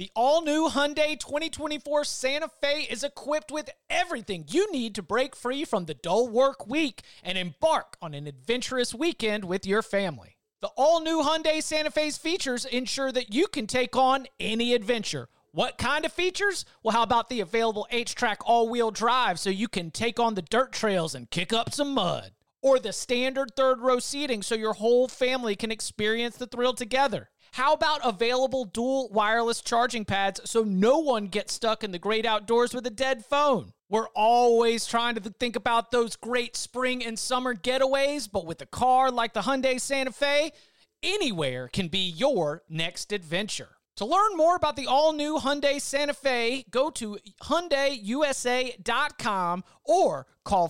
The all-new Hyundai 2024 Santa Fe is equipped with everything you need to break free from the dull work week and embark on an adventurous weekend with your family. The all-new Hyundai Santa Fe's features ensure that you can take on any adventure. What kind of features? Well, how about the available H-Track all-wheel drive so you can take on the dirt trails and kick up some mud? Or the standard third-row seating so your whole family can experience the thrill together? How about available dual wireless charging pads so no one gets stuck in the great outdoors with a dead phone? We're always trying to think about those great spring and summer getaways, but with a car like the Hyundai Santa Fe, anywhere can be your next adventure. To learn more about the all-new Hyundai Santa Fe, go to HyundaiUSA.com or call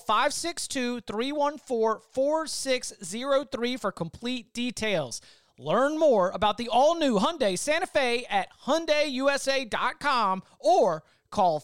562-314-4603 for complete details. Learn more about the all-new Hyundai Santa Fe at HyundaiUSA.com or call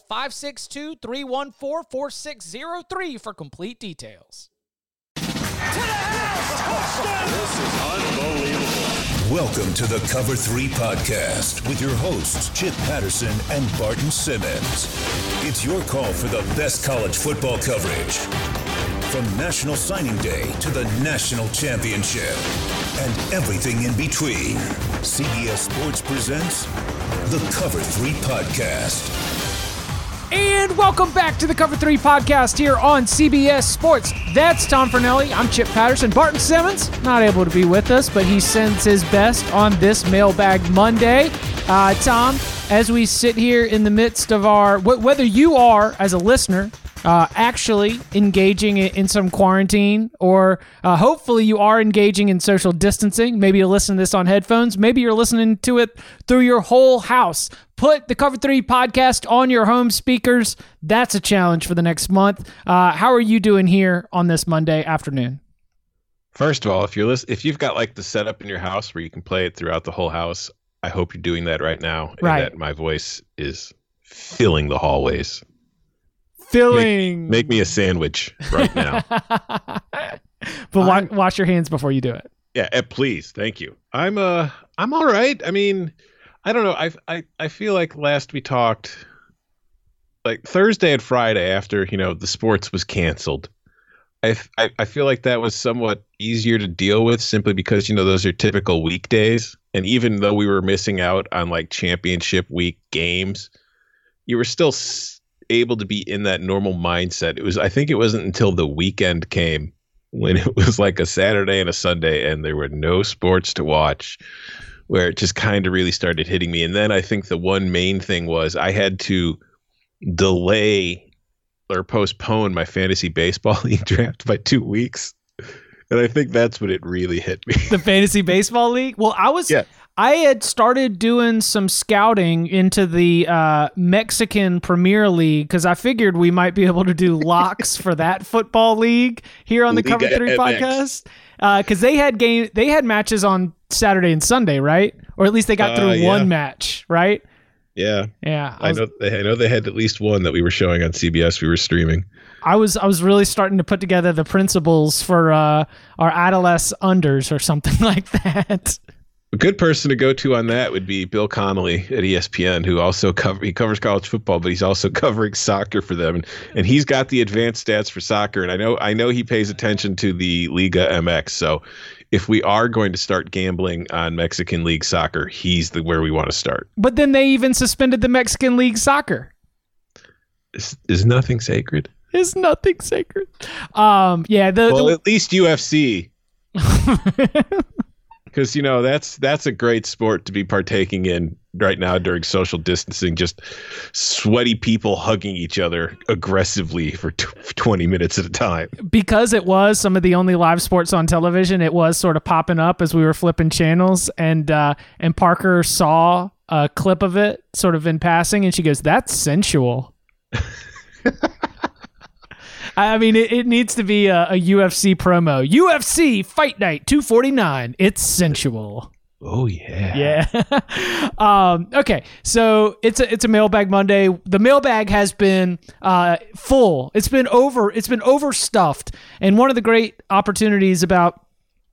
562-314-4603 for complete details. To the house! Touchdown! This is unbelievable. Welcome to the Cover 3 Podcast with your hosts, Chip Patterson and Barton Simmons. It's your call for the best college football coverage. From National Signing Day to the National Championship and everything in between, CBS Sports presents the Cover 3 Podcast. And welcome back to the Cover 3 Podcast here on CBS Sports. That's Tom Fornelli. I'm Chip Patterson. Barton Simmons, not able to be with us, but he sends his best on this Mailbag Monday. Tom, as we sit here in the midst of our, whether you are, as a listener, actually engaging in some quarantine, or hopefully you are engaging in social distancing. Maybe you're listening to this on headphones. Maybe you're listening to it through your whole house. Put the Cover 3 Podcast on your home speakers. That's a challenge for the next month. How are you doing here on this Monday afternoon? First of all, if you've got like the setup in your house where you can play it throughout the whole house, I hope you're doing that right now. Right. And that my voice is filling the hallways. Filling. Make me a sandwich right now. But wash your hands before you do it. Yeah, please. Thank you. I'm all right. I mean, I don't know. I feel like last we talked, like Thursday and Friday after, the sports was canceled. I feel like that was somewhat easier to deal with simply because, those are typical weekdays. And even though we were missing out on like championship week games, you were still able to be in that normal mindset. I think it wasn't until the weekend came when it was like a Saturday and a Sunday and there were no sports to watch, where it just kind of really started hitting me. And then I think the one main thing was I had to delay or postpone my fantasy baseball league draft by 2 weeks. And I think that's when it really hit me. The fantasy baseball league? Well, I had started doing some scouting into the Mexican Premier League because I figured we might be able to do locks for that football league here on the Cover 3 Podcast. Because they had matches on Saturday and Sunday, right? Or at least they got through one match, right? Yeah. Yeah. I know they had at least one that we were showing on CBS. We were streaming. I was really starting to put together the principles for our adolescent unders or something like that. A good person to go to on that would be Bill Connolly at ESPN, who also covers college football, but he's also covering soccer for them, and he's got the advanced stats for soccer. And I know he pays attention to the Liga MX. So if we are going to start gambling on Mexican League soccer, he's where we want to start. But then they even suspended the Mexican League soccer. Is nothing sacred? Is nothing sacred? At least UFC. Because, that's a great sport to be partaking in right now during social distancing, just sweaty people hugging each other aggressively for 20 minutes at a time. Because it was some of the only live sports on television, it was sort of popping up as we were flipping channels, and Parker saw a clip of it sort of in passing, and she goes, "That's sensual." I mean, it needs to be a UFC promo. UFC Fight Night 249. It's sensual. Oh, yeah. Yeah. Okay, so it's a Mailbag Monday. The mailbag has been full. It's been overstuffed. And one of the great opportunities about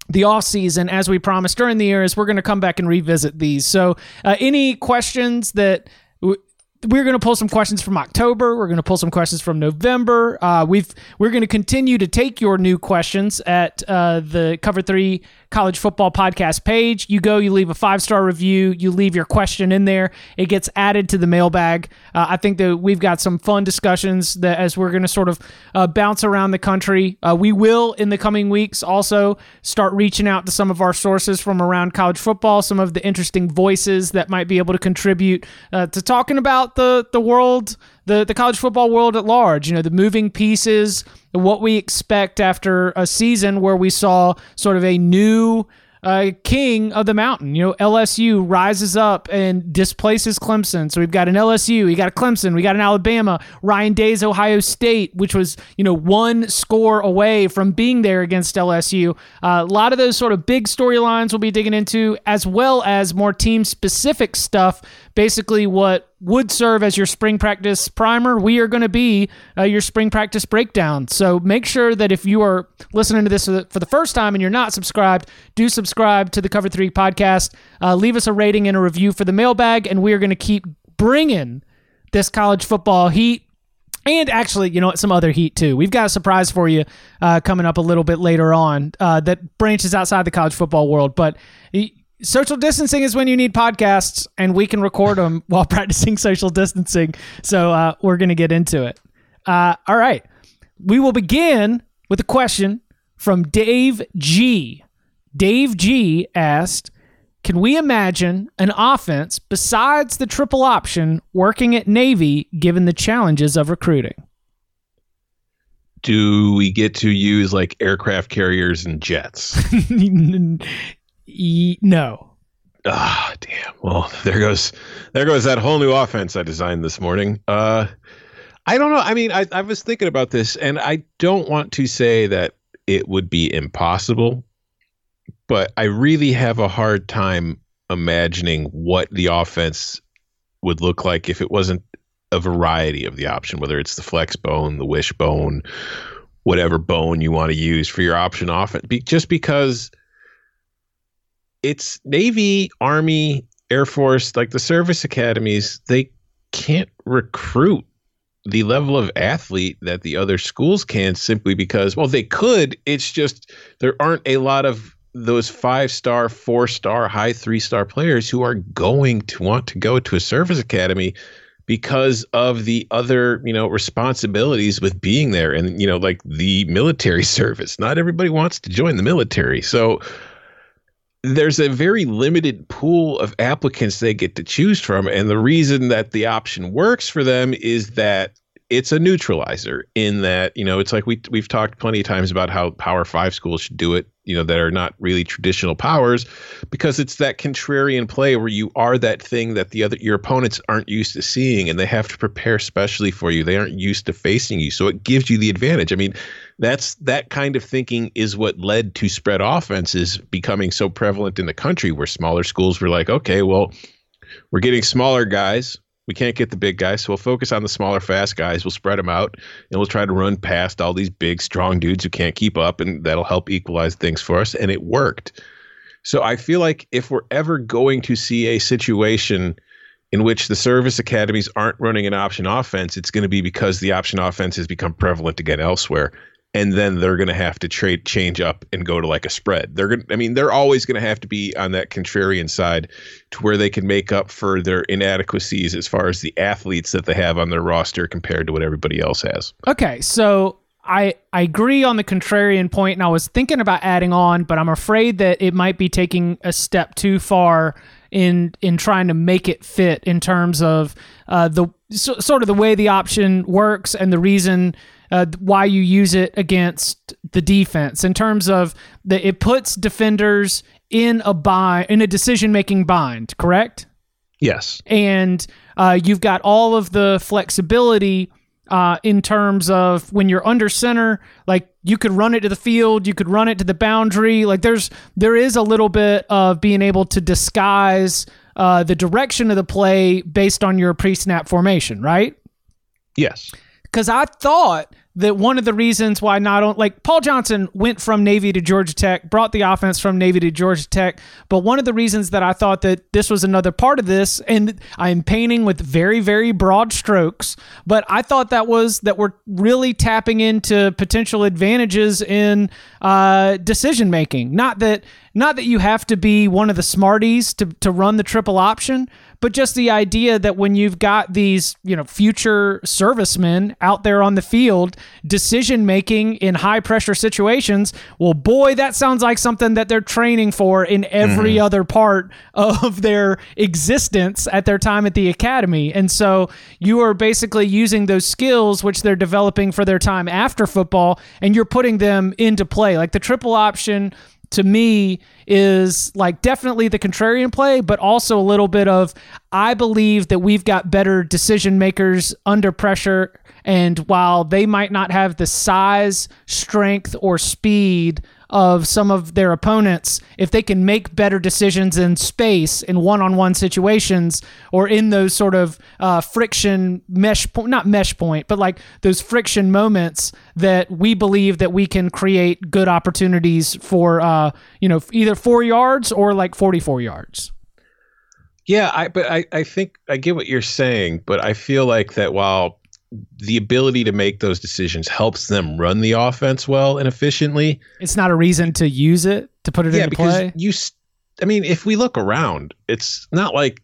the off season, as we promised during the year, is we're going to come back and revisit these. So any questions that we're going to pull some questions from October. We're going to pull some questions from November. We're going to continue to take your new questions at the Cover 3 College Football Podcast page. You go, you leave a 5-star review, you leave your question in there. It gets added to the mailbag. I think that we've got some fun discussions that as we're going to sort of bounce around the country. We will, in the coming weeks, also start reaching out to some of our sources from around college football, some of the interesting voices that might be able to contribute to talking about the world, the college football world at large, the moving pieces, what we expect after a season where we saw sort of a new king of the mountain. LSU rises up and displaces Clemson. So we've got an LSU, we got a Clemson, we got an Alabama, Ryan Day's Ohio State, which was, one score away from being there against LSU. A lot of those sort of big storylines we'll be digging into, as well as more team-specific stuff. Basically, what would serve as your spring practice primer, we are going to be your spring practice breakdown. So make sure that if you are listening to this for the first time and you're not subscribed, do subscribe to the Cover 3 podcast. Leave us a rating and a review for the mailbag, and we are going to keep bringing this college football heat. And actually, some other heat too. We've got a surprise for you coming up a little bit later on that branches outside the college football world. But social distancing is when you need podcasts, and we can record them while practicing social distancing. So we're going to get into it. All right. We will begin with a question from Dave G. Dave G asked, can we imagine an offense besides the triple option working at Navy given the challenges of recruiting? Do we get to use like aircraft carriers and jets? No. Ah, damn. Well, there goes that whole new offense I designed this morning. I don't know. I mean, I was thinking about this, and I don't want to say that it would be impossible, but I really have a hard time imagining what the offense would look like if it wasn't a variety of the option, whether it's the flex bone, the wishbone, whatever bone you want to use for your option offense. Just because it's Navy, Army, Air Force, like the service academies, they can't recruit the level of athlete that the other schools can, simply because, well, they could. It's just there aren't a lot of those 5-star, 4-star, high 3-star players who are going to want to go to a service academy because of the other, responsibilities with being there. And, like the military service, not everybody wants to join the military. So there's a very limited pool of applicants they get to choose from. And the reason that the option works for them is that it's a neutralizer, in that, it's like we've talked plenty of times about how Power 5 schools should do it, that are not really traditional powers, because it's that contrarian play where you are that thing that your opponents aren't used to seeing, and they have to prepare specially for you. They aren't used to facing you. So it gives you the advantage. I mean, that kind of thinking is what led to spread offenses becoming so prevalent in the country, where smaller schools were like, okay, well, we're getting smaller guys. We can't get the big guys, so we'll focus on the smaller, fast guys. We'll spread them out, and we'll try to run past all these big, strong dudes who can't keep up, and that'll help equalize things for us, and it worked. So I feel like if we're ever going to see a situation in which the service academies aren't running an option offense, it's going to be because the option offense has become prevalent again elsewhere. And then they're going to have to change up and go to like a spread. They're always going to have to be on that contrarian side to where they can make up for their inadequacies as far as the athletes that they have on their roster compared to what everybody else has. Okay, so I agree on the contrarian point, and I was thinking about adding on, but I'm afraid that it might be taking a step too far in trying to make it fit in terms of sort of the way the option works and the reason why you use it against the defense, in terms of it puts defenders in a decision-making bind, correct? Yes. And you've got all of the flexibility in terms of when you're under center, like you could run it to the field, you could run it to the boundary. Like there is a little bit of being able to disguise the direction of the play based on your pre-snap formation, right? Yes. Because I thought that one of the reasons why Paul Johnson went from Navy to Georgia Tech, brought the offense from Navy to Georgia Tech. But one of the reasons that I thought that this was another part of this, and I'm painting with very, very broad strokes, but I thought that we're really tapping into potential advantages in decision making. Not that you have to be one of the smarties to run the triple option, but just the idea that when you've got these, future servicemen out there on the field, decision making in high pressure situations, well, boy, that sounds like something that they're training for in every other part of their existence at their time at the academy. And so you are basically using those skills which they're developing for their time after football, and you're putting them into play. Like the triple option, to me, is like definitely the contrarian play, but also a little bit of, I believe that we've got better decision makers under pressure. And while they might not have the size, strength, or speed of some of their opponents, if they can make better decisions in space, in one-on-one situations, or in those sort of friction not mesh point, but like those friction moments, that we believe that we can create good opportunities for, either 4 yards or like 44 yards. Yeah, I think I get what you're saying, but I feel like that while the ability to make those decisions helps them run the offense well and efficiently, it's not a reason to use it, to put it into play. If we look around, it's not like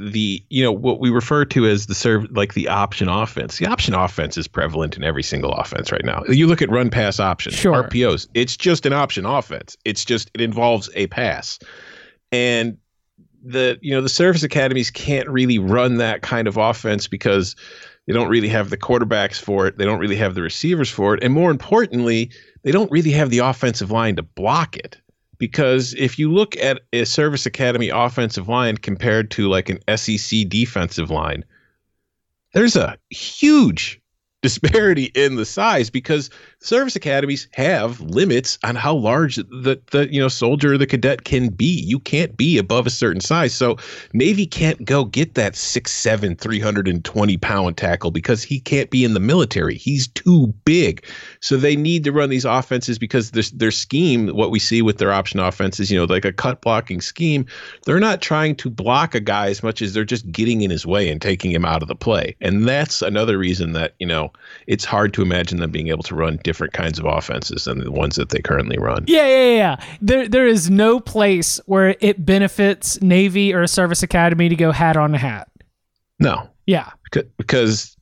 what we refer to as the option offense. The option offense is prevalent in every single offense right now. You look at run pass options, sure. RPOs, it's just an option offense. It involves a pass. And the service academies can't really run that kind of offense because they don't really have the quarterbacks for it. They don't really have the receivers for it. And more importantly, they don't really have the offensive line to block it. Because if you look at a service academy offensive line compared to like an SEC defensive line, there's a huge disparity in the size, because service academies have limits on how large the soldier or the cadet can be. You can't be above a certain size. So Navy can't go get that 6'7", 320-pound tackle because he can't be in the military. He's too big. So they need to run these offenses because their scheme, what we see with their option offenses, like a cut blocking scheme, they're not trying to block a guy as much as they're just getting in his way and taking him out of the play. And that's another reason that, it's hard to imagine them being able to run different kinds of offenses than the ones that they currently run. Yeah. There is no place where it benefits Navy or a service academy to go hat on a hat. No. Yeah. Because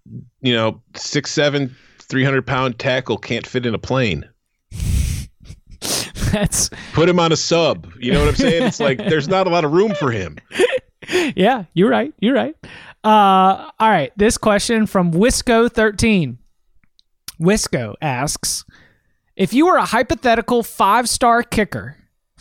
6'7", 300-pound tackle can't fit in a plane. Put him on a sub. You know what I'm saying? It's like there's not a lot of room for him. Yeah, you're right. All right. This question from Wisco13. Wisco asks, if you were a hypothetical five-star kicker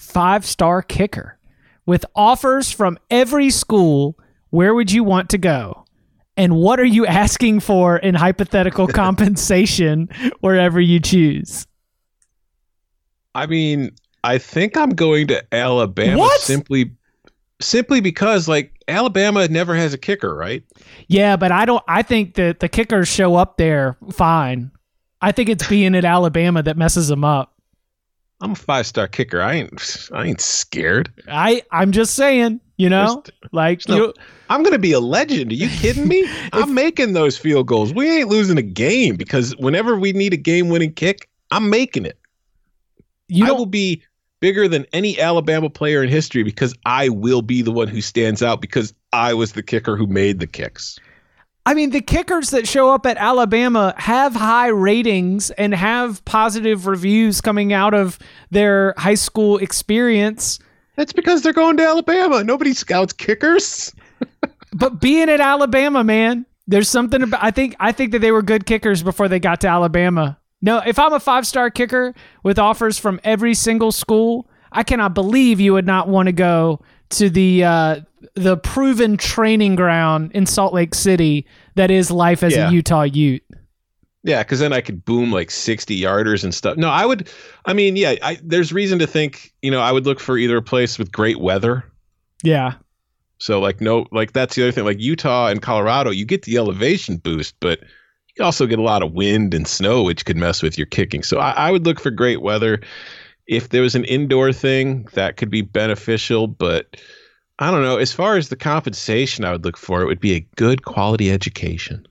with offers from every school, where would you want to go? And what are you asking for in hypothetical compensation wherever you choose? I mean, I think I'm going to Alabama. What? Simply because Alabama never has a kicker, right? Yeah, but I think that the kickers show up there fine. I think it's being at Alabama that messes them up. I'm a 5-star kicker. I ain't scared. I'm just saying, I'm going to be a legend. Are you kidding me? I'm making those field goals. We ain't losing a game because whenever we need a game-winning kick, I'm making it. I will be bigger than any Alabama player in history because I will be the one who stands out because I was the kicker who made the kicks. I mean, the kickers that show up at Alabama have high ratings and have positive reviews coming out of their high school experience. That's because they're going to Alabama. Nobody scouts kickers. But being at Alabama, man, there's something about, I think that they were good kickers before they got to Alabama. No, if I'm a 5-star kicker with offers from every single school, I cannot believe you would not want to go to the proven training ground in Salt Lake City that is life as a Utah Ute. Yeah, because then I could boom 60-yarders and stuff. No, there's reason to think, I would look for either a place with great weather. Yeah. So that's the other thing. Utah and Colorado, you get the elevation boost, but You also get a lot of wind and snow, which could mess with your kicking. So I would look for great weather. If there was an indoor thing, that could be beneficial. But I don't know. As far as the compensation I would look for, it would be a good quality education.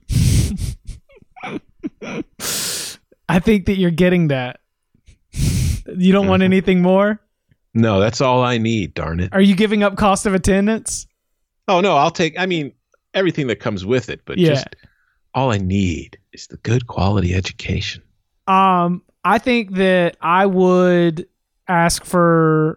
I think that you're getting that. You don't want anything more? No, that's all I need, darn it. Are you giving up cost of attendance? Oh, no, I'll take, everything that comes with it. But just all I need is the good quality education. I think that I would ask for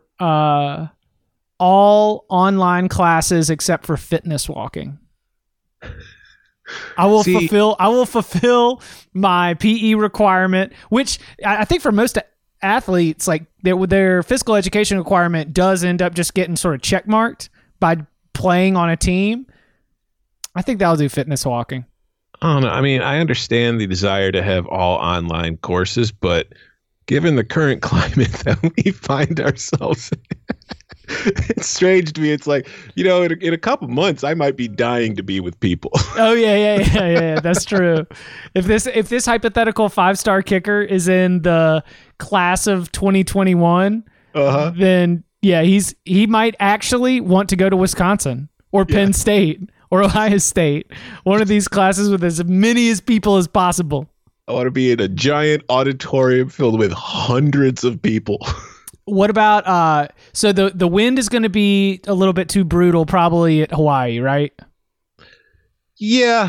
all online classes except for fitness walking. I will fulfill my PE requirement, which I think for most athletes, like their physical education requirement does end up just getting sort of check marked by playing on a team. I think that'll do fitness walking. I don't know. I understand the desire to have all online courses, but given the current climate that we find ourselves in, it's strange to me. It's like, in a couple months, I might be dying to be with people. Oh, yeah. That's true. If this hypothetical 5-star kicker is in the class of 2021, then he might actually want to go to Wisconsin or Penn State or Ohio State, one of these classes with as many as people as possible. I want to be in a giant auditorium filled with hundreds of people. What about so the wind is going to be a little bit too brutal probably at Hawaii, right? Yeah.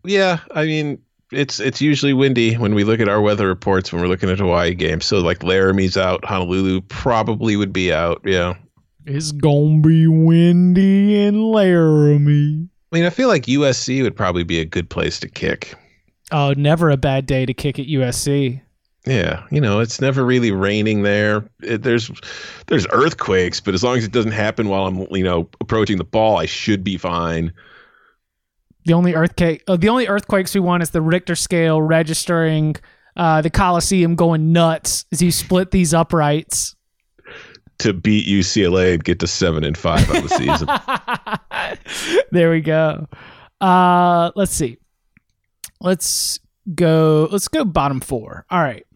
It's usually windy when we look at our weather reports when we're looking at Hawaii games. So like Laramie's out, Honolulu probably would be out. Yeah. It's going to be windy in Laramie. I feel like USC would probably be a good place to kick. Oh, never a bad day to kick at USC. Yeah, it's never really raining there. There's earthquakes, but as long as it doesn't happen while I'm, approaching the ball, I should be fine. The only earthquakes we want is the Richter scale registering the Coliseum going nuts as you split these uprights. To beat UCLA and get to 7-5 on the season. There we go. Let's see. Let's go bottom 4. All right.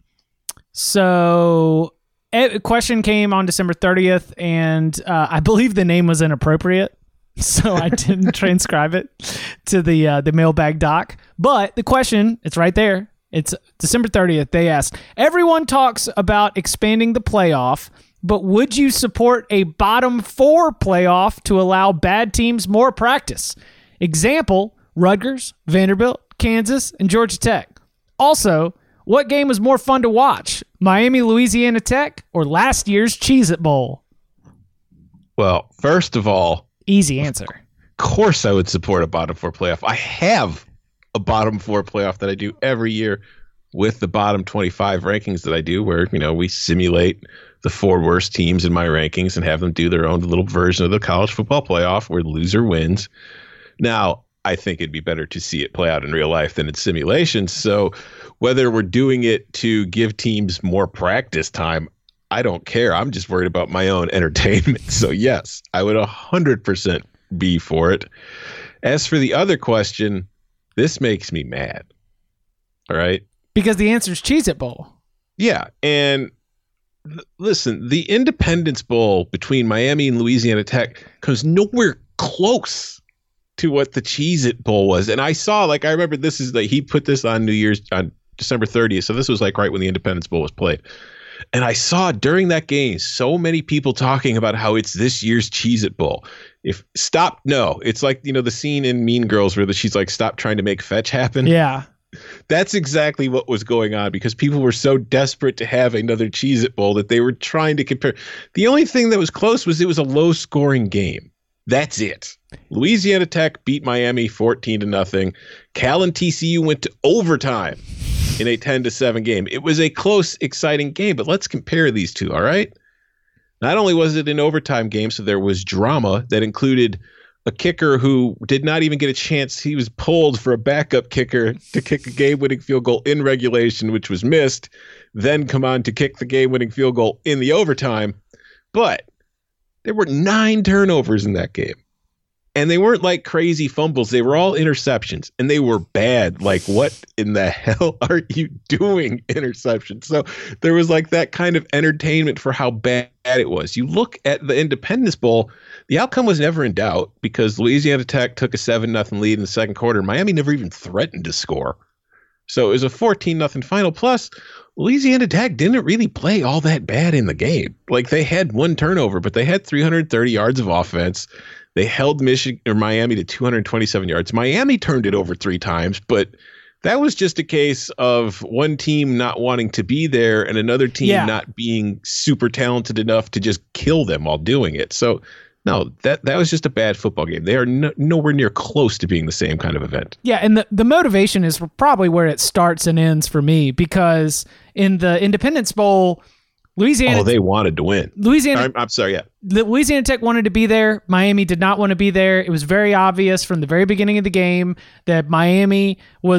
So a question came on December 30th, and I believe the name was inappropriate, so I didn't transcribe it to the mailbag doc. But the question, it's right there. It's December 30th. They asked, everyone talks about expanding the playoff, but would you support a bottom 4 playoff to allow bad teams more practice? Example, Rutgers, Vanderbilt, Kansas, and Georgia Tech. Also, what game was more fun to watch? Miami, Louisiana Tech, or last year's Cheez-It Bowl? Well, first of all, easy answer. Of course I would support a bottom 4 playoff. I have a bottom 4 playoff that I do every year with the bottom 25 rankings that I do, where, we simulate the 4 worst teams in my rankings and have them do their own little version of the college football playoff where the loser wins. Now, I think it'd be better to see it play out in real life than in simulations. So whether we're doing it to give teams more practice time, I don't care. I'm just worried about my own entertainment. So yes, I would 100% be for it. As for the other question, this makes me mad. All right. Because the answer is Cheez-It Bowl. Yeah. And listen, the Independence Bowl between Miami and Louisiana Tech comes nowhere close to what the Cheez-It Bowl was. And I saw, I remember this is he put this on on December 30th. So this was right when the Independence Bowl was played. And I saw during that game so many people talking about how it's this year's Cheez-It Bowl. It's like, the scene in Mean Girls where she's like, stop trying to make fetch happen. Yeah. That's exactly what was going on because people were so desperate to have another Cheez-It Bowl that they were trying to compare. The only thing that was close was it was a low scoring game. That's it. Louisiana Tech beat Miami 14-0. Cal and TCU went to overtime in a 10-7 game. It was a close, exciting game, but let's compare these two, all right? Not only was it an overtime game, so there was drama that included a kicker who did not even get a chance. He was pulled for a backup kicker to kick a game-winning field goal in regulation, which was missed, then come on to kick the game-winning field goal in the overtime. But there were 9 turnovers in that game. And they weren't like crazy fumbles. They were all interceptions, and they were bad. Like, what in the hell are you doing, interceptions? So there was like that kind of entertainment for how bad it was. You look at the Independence Bowl, the outcome was never in doubt because Louisiana Tech took a 7-0 lead in the second quarter. Miami never even threatened to score. So it was a 14-0 final. Plus, Louisiana Tech didn't really play all that bad in the game. Like, they had one turnover, but they had 330 yards of offense. They held Miami to 227 yards. Miami turned it over 3 times, but that was just a case of one team not wanting to be there and another team not being super talented enough to just kill them while doing it. So, no, that was just a bad football game. They are nowhere near close to being the same kind of event. Yeah, and the motivation is probably where it starts and ends for me, because in the Independence Bowl, Louisiana... Oh, they wanted to win. I'm sorry, yeah. Louisiana Tech wanted to be there. Miami did not want to be there. It was very obvious from the very beginning of the game that Miami's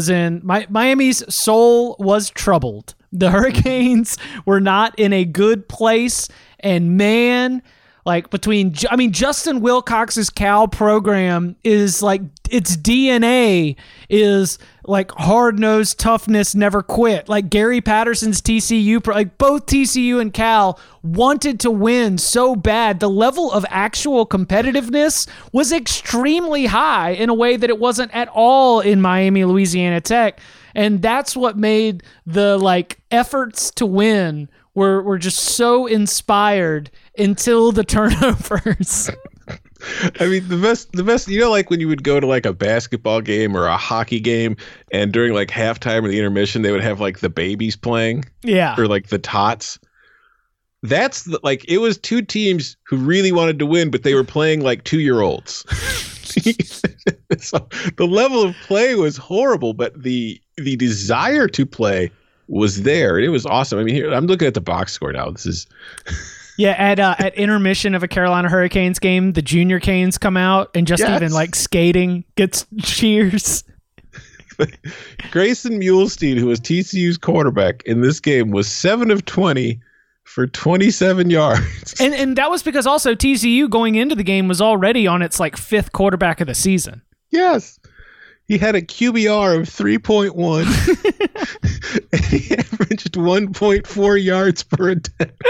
soul was troubled. The Hurricanes were not in a good place, and man... Like Justin Wilcox's Cal program is like, its DNA is like hard-nosed toughness, never quit. Like Gary Patterson's TCU, like both TCU and Cal wanted to win so bad. The level of actual competitiveness was extremely high in a way that it wasn't at all in Miami, Louisiana Tech. And that's what made the like efforts to win were just so inspired until the turnovers. I mean, the best, you know, like when you would go to like a basketball game or a hockey game, and during like halftime or the intermission, they would have like the babies playing. Yeah. Or like the tots. That's like, it was 2 teams who really wanted to win, but they were playing like 2-year-olds. So the level of play was horrible, but the desire to play was there. It was awesome. I mean, here I'm looking at the box score now. This is yeah. At intermission of a Carolina Hurricanes game, the Junior Canes come out and just even like skating gets cheers. Grayson Muhlstein, who was TCU's quarterback in this game, was 7 of 20 for 27 yards. And that was because also TCU going into the game was already on its like 5th quarterback of the season. Yes. He had a QBR of 3.1 and he averaged 1.4 yards per attempt.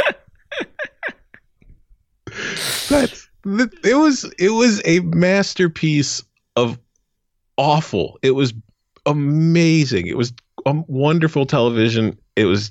It was a masterpiece of awful. It was amazing. It was wonderful television. It was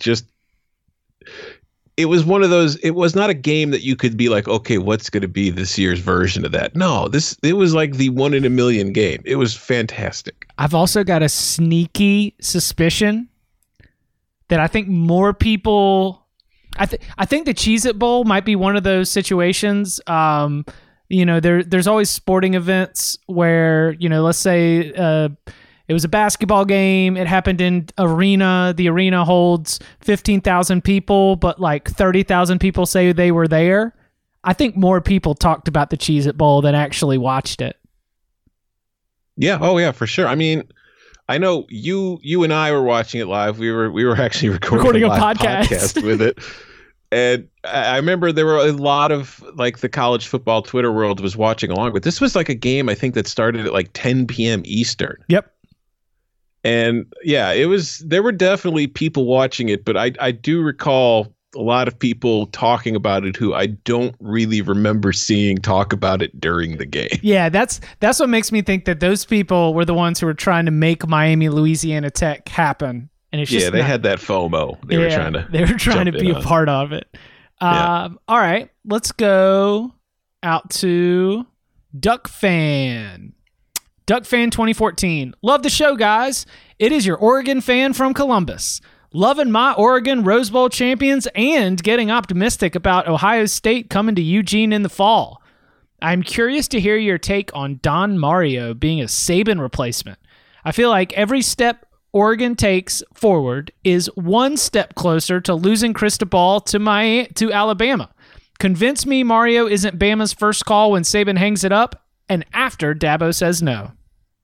one of those, it was not a game that you could be like, okay, what's going to be this year's version of that? No, it was like the 1 in a million game. It was fantastic. I've also got a sneaky suspicion that I think more people, I think the Cheez-It Bowl might be one of those situations. You know, there's always sporting events where, you know, let's say, it was a basketball game. It happened in arena. The arena holds 15,000 people, but like 30,000 people say they were there. I think more people talked about the Cheez-It Bowl than actually watched it. Yeah. Oh, yeah, for sure. I mean, I know you and I were watching it live. We were actually recording a podcast with it. And I remember there were a lot of like the college football Twitter world was watching along, but this was like a game I think that started at like 10 p.m. Eastern. Yep. And yeah, there were definitely people watching it, but I do recall a lot of people talking about it who I don't really remember seeing talk about it during the game. Yeah, that's what makes me think that those people were the ones who were trying to make Miami, Louisiana Tech happen. And it's just they had that FOMO. They were trying to be a part of it. All right, let's go out to Duck Fan. Duck Fan 2014. Love the show, guys. It is your Oregon fan from Columbus. Loving my Oregon Rose Bowl champions and getting optimistic about Ohio State coming to Eugene in the fall. I'm curious to hear your take on Don Mario being a Saban replacement. I feel like every step Oregon takes forward is one step closer to losing Cristobal to Alabama. Convince me Mario isn't Bama's first call when Saban hangs it up and after Dabo says no.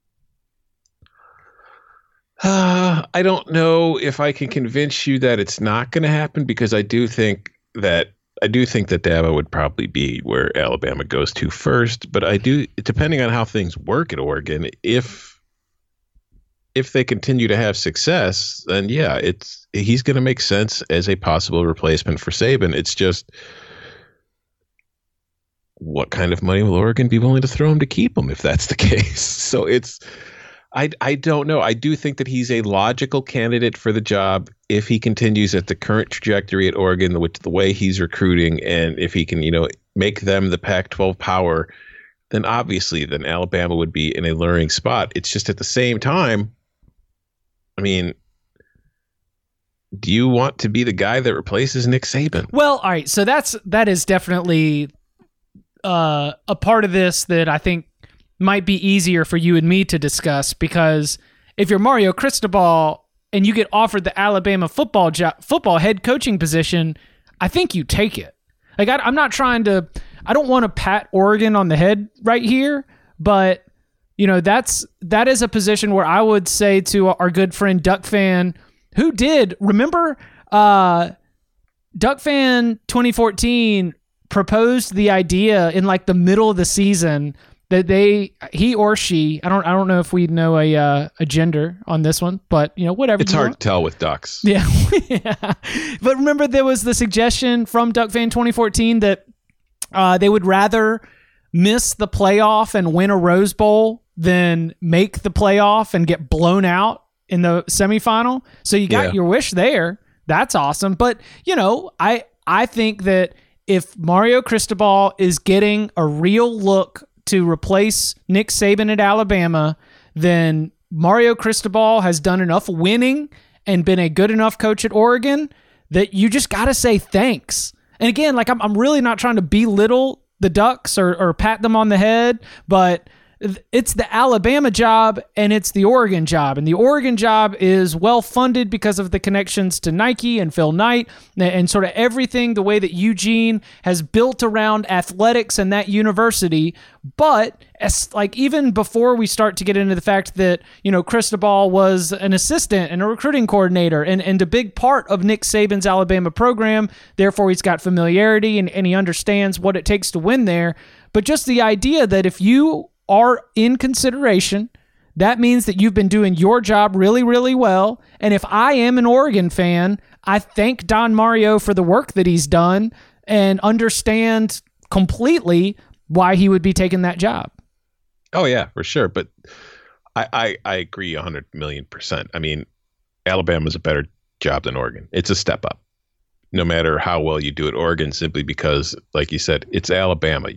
I don't know if I can convince you that it's not going to happen, because I do think that I do think that Dabo would probably be where Alabama goes to first, but I do, depending on how things work at Oregon, if they continue to have success, then yeah, he's going to make sense as a possible replacement for Saban. It's just, what kind of money will Oregon be willing to throw him to keep him if that's the case? So I don't know. I do think that he's a logical candidate for the job if he continues at the current trajectory at Oregon with the way he's recruiting, and if he can, make them the Pac-12 power, then Alabama would be in a luring spot. It's just at the same time, I mean, do you want to be the guy that replaces Nick Saban? Well, all right. So that is definitely a part of this that I think might be easier for you and me to discuss, because if you're Mario Cristobal and you get offered the Alabama football head coaching position, I think you take it. Like, I don't want to pat Oregon on the head right here, but that is a position where I would say to our good friend Duck Fan, who remember Duck Fan 2014 proposed the idea in like the middle of the season that he or she, I don't know if we know a gender on this one, but whatever. It's hard to tell with ducks. Yeah. Yeah. But remember, there was the suggestion from Duck Fan 2014 that they would rather miss the playoff and win a Rose Bowl than make the playoff and get blown out in the semifinal. So you got your wish there. That's awesome. But, I think that if Mario Cristobal is getting a real look to replace Nick Saban at Alabama, then Mario Cristobal has done enough winning and been a good enough coach at Oregon that you just got to say thanks. And again, like I'm really not trying to belittle the Ducks or pat them on the head, but it's the Alabama job and it's the Oregon job. And the Oregon job is well funded because of the connections to Nike and Phil Knight and sort of everything, the way that Eugene has built around athletics and that university. But even before we start to get into the fact that, Cristobal was an assistant and a recruiting coordinator and a big part of Nick Saban's Alabama program, therefore he's got familiarity and he understands what it takes to win there. But just the idea that if you are in consideration, that means that you've been doing your job really, really well. And if I am an Oregon fan, I thank Don Mario for the work that he's done and understand completely why he would be taking that job. Oh yeah, for sure. But I agree 100 million %. I mean, Alabama's a better job than Oregon. It's a step up, no matter how well you do at Oregon, simply because, like you said, it's Alabama.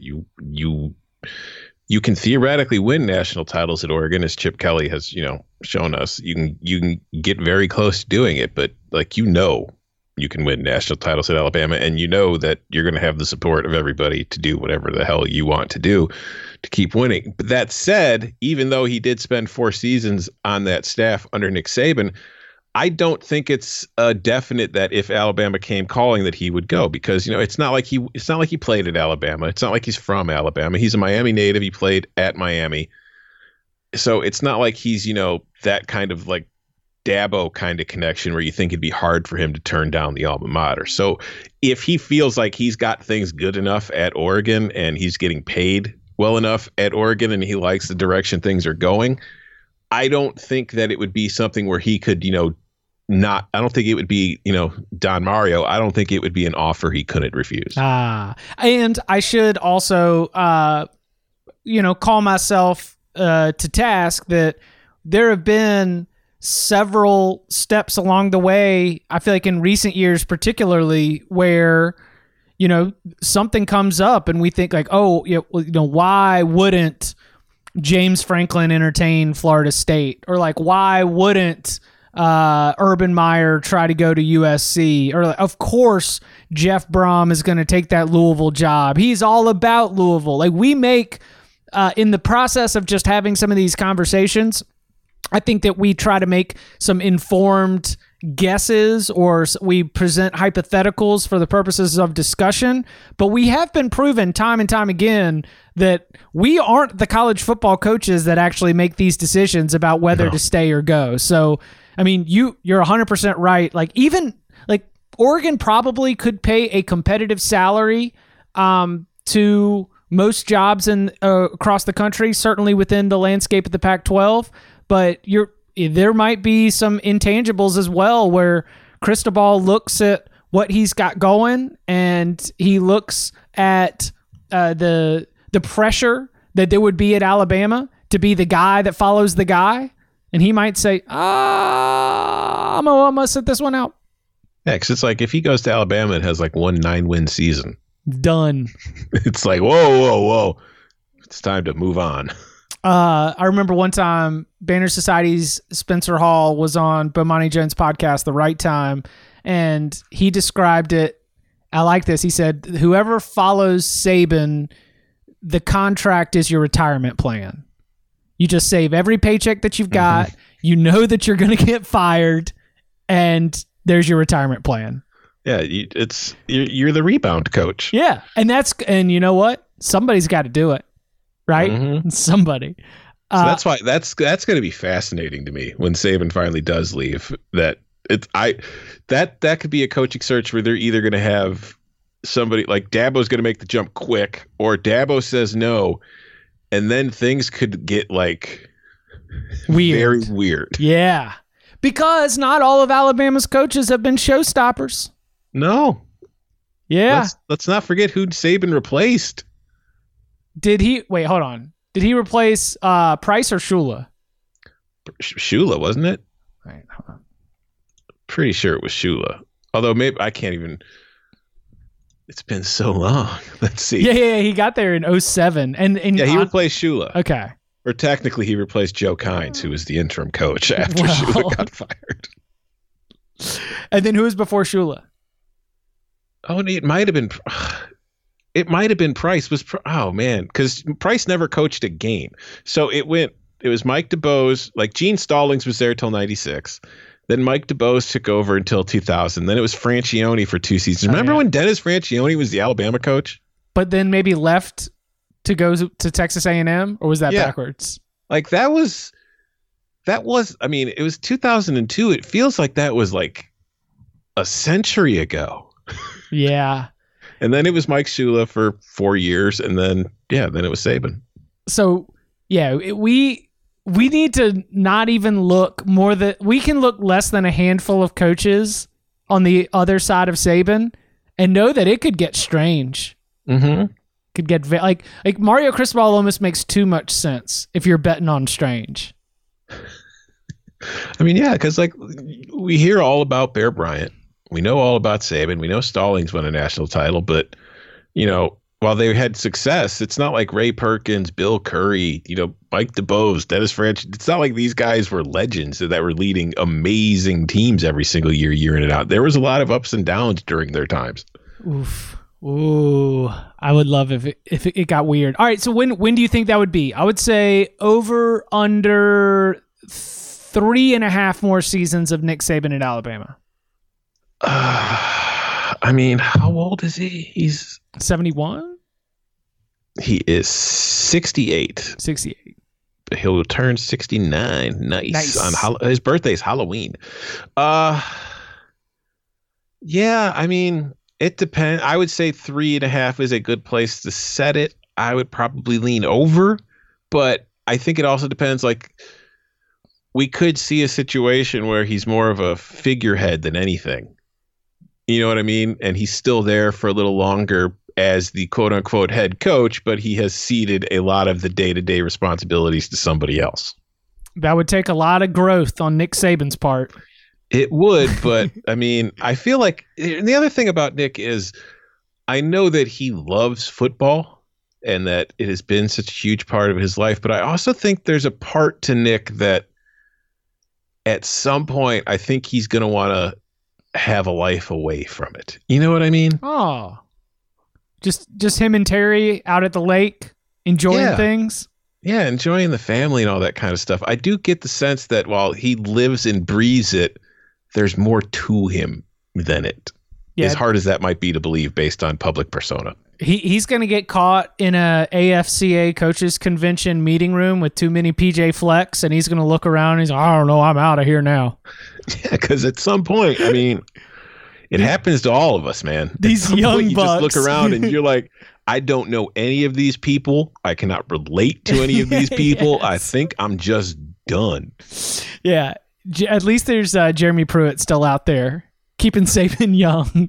You can theoretically win national titles at Oregon, as Chip Kelly has, shown us. You can get very close to doing it, but you can win national titles at Alabama, and that you're going to have the support of everybody to do whatever the hell you want to do to keep winning. But that said, even though he did spend 4 seasons on that staff under Nick Saban, I don't think it's a definite that if Alabama came calling that he would go, because it's not like he played at Alabama. It's not like he's from Alabama. He's a Miami native. He played at Miami. So it's not like he's, that kind of like Dabo kind of connection where you think it'd be hard for him to turn down the alma mater. So if he feels like he's got things good enough at Oregon and he's getting paid well enough at Oregon and he likes the direction things are going, I don't think that it would be something where he could, I don't think it would be, Don Mario. I don't think it would be an offer he couldn't refuse. And I should also, call myself to task that there have been several steps along the way, I feel like in recent years particularly, where, something comes up and we think like, why wouldn't James Franklin entertain Florida State? Or like, why wouldn't Urban Meyer try to go to USC? Or of course Jeff Brom is going to take that Louisville job. He's all about Louisville. Like, we make in the process of just having some of these conversations, I think that we try to make some informed guesses or we present hypotheticals for the purposes of discussion, but we have been proven time and time again that we aren't the college football coaches that actually make these decisions about whether to stay or go. So, I mean, you're 100% right. Like, even like Oregon probably could pay a competitive salary to most jobs in across the country, certainly within the landscape of the Pac-12. But there might be some intangibles as well, where Cristobal looks at what he's got going, and he looks at the pressure that there would be at Alabama to be the guy that follows the guy, and he might say, I'm gonna sit this one out. Yeah, because it's like if he goes to Alabama and has like 1 9-win season, done. It's like, whoa. It's time to move on. I remember one time Banner Society's Spencer Hall was on Bomani Jones' podcast, The Right Time, and he described it. I like this. He said, whoever follows Saban, the contract is your retirement plan. You just save every paycheck that you've got. Mm-hmm. You know that you're going to get fired, and there's your retirement plan. Yeah, you're the rebound coach. Yeah, and you know what? Somebody's got to do it, right? Mm-hmm. Somebody. So that's why that's going to be fascinating to me when Saban finally does leave. That could be a coaching search where they're either going to have somebody like Dabo's going to make the jump quick, or Dabo says no, and then things could get like weird. Very weird. Yeah, because not all of Alabama's coaches have been showstoppers. No. Yeah. Let's not forget who Saban replaced. Wait, hold on. Did he replace Price or Shula? Shula, wasn't it? Right, hold on. Pretty sure it was Shula. Although maybe I can't even. It's been so long. Let's see. Yeah. He got there in 2007. And he replaced Shula. Okay. Or technically he replaced Joe Kynes, who was the interim coach after Shula got fired. And then who was before Shula? Oh, it might have been. It might have been Price. Oh man, because Price never coached a game. So it was Mike DuBose. Like Gene Stallings was there till '96. Then Mike DuBose took over until 2000. Then it was Francione for 2 seasons. Remember when Dennis Francione was the Alabama coach? But then maybe left to go to Texas A&M, or was that backwards? Like that was. I mean, it was 2002. It feels like that was like a century ago. Yeah. And then it was Mike Shula for 4 years, and then it was Saban. So we need to not even look we can look less than a handful of coaches on the other side of Saban and know that it could get strange. Mm-hmm. Could get like Mario Cristobal almost makes too much sense if you're betting on strange. I mean, yeah, because like we hear all about Bear Bryant. We know all about Saban. We know Stallings won a national title, but, while they had success, it's not like Ray Perkins, Bill Curry, Mike DuBose, Dennis Franch. It's not like these guys were legends that were leading amazing teams every single year in and out. There was a lot of ups and downs during their times. Oof. Ooh, I would love if it got weird. All right, so when do you think that would be? I would say under 3.5 more seasons of Nick Saban at Alabama. I mean, how old is he? He's 71. He is 68. 68. He'll turn 69. Nice. On his birthday's Halloween. Yeah. I mean, it depends. I would say 3.5 is a good place to set it. I would probably lean over, but I think it also depends. Like, we could see a situation where he's more of a figurehead than anything. You know what I mean? And he's still there for a little longer as the quote unquote head coach, but he has ceded a lot of the day-to-day responsibilities to somebody else. That would take a lot of growth on Nick Saban's part. It would, but I mean, I feel like the other thing about Nick is I know that he loves football and that it has been such a huge part of his life, but I also think there's a part to Nick that at some point I think he's going to want to have a life away from it. You know what I mean? Oh, just him and Terry out at the lake enjoying things. Yeah, enjoying the family and all that kind of stuff. I do get the sense that while he lives and breathes it, there's more to him than it. Yeah. As hard as that might be to believe based on public persona. He's going to get caught in a AFCA coaches convention meeting room with too many PJ Flecks, and he's going to look around and he's like, I don't know, I'm out of here now. Yeah, because at some point, I mean, It happens to all of us, man. These young you bucks. just look around and you're like, I don't know any of these people. I cannot relate to any of these people. Yes. I think I'm just done. Yeah. At least there's Jeremy Pruitt still out there keeping Saban young.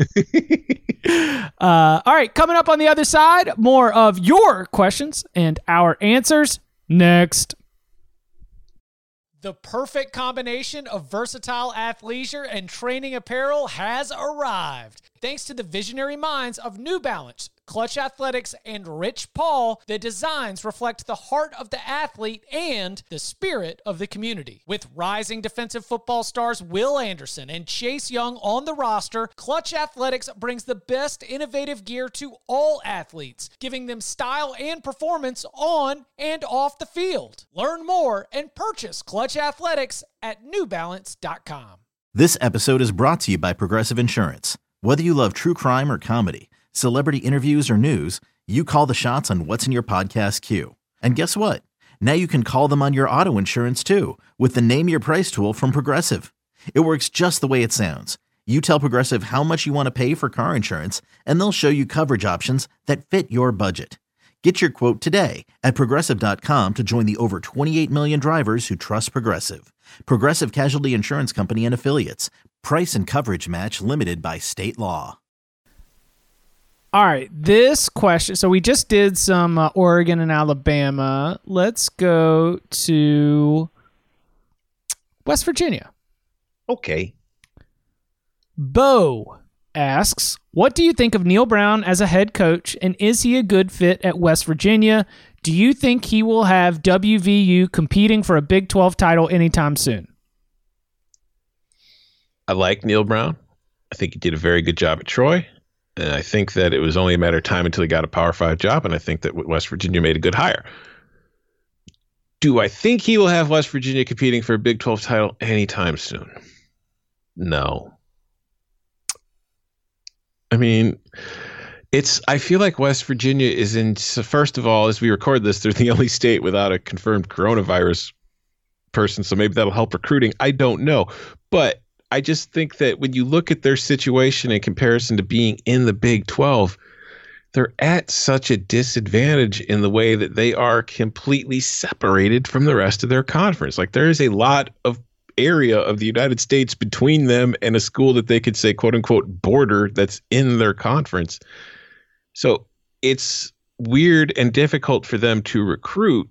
All right. Coming up on the other side, more of your questions and our answers next. The perfect combination of versatile athleisure and training apparel has arrived. Thanks to the visionary minds of New Balance, Clutch Athletics, and Rich Paul, the designs reflect the heart of the athlete and the spirit of the community. With rising defensive football stars Will Anderson and Chase Young on the roster, Clutch Athletics brings the best innovative gear to all athletes, giving them style and performance on and off the field. Learn more and purchase Clutch Athletics at newbalance.com. This episode is brought to you by Progressive Insurance. Whether you love true crime or comedy, celebrity interviews or news, you call the shots on what's in your podcast queue. And guess what? Now you can call them on your auto insurance too with the Name Your Price tool from Progressive. It works just the way it sounds. You tell Progressive how much you want to pay for car insurance, and they'll show you coverage options that fit your budget. Get your quote today at Progressive.com to join the over 28 million drivers who trust Progressive. Progressive Casualty Insurance Company and Affiliates. Price and coverage match limited by state law. All right, this question. So we just did some Oregon and Alabama. Let's go to West Virginia. Okay. Bo asks, what do you think of Neil Brown as a head coach, and is he a good fit at West Virginia? Do you think he will have WVU competing for a Big 12 title anytime soon? I like Neil Brown. I think he did a very good job at Troy. And I think that it was only a matter of time until he got a Power 5 job. And I think that West Virginia made a good hire. Do I think he will have West Virginia competing for a Big 12 title anytime soon? No. I mean, I feel like West Virginia is so first of all, as we record this, they're the only state without a confirmed coronavirus person. So maybe that'll help recruiting. I don't know. But I just think that when you look at their situation in comparison to being in the Big 12, they're at such a disadvantage in the way that they are completely separated from the rest of their conference. Like, there is a lot of area of the United States between them and a school that they could say, quote unquote, border that's in their conference. So it's weird and difficult for them to recruit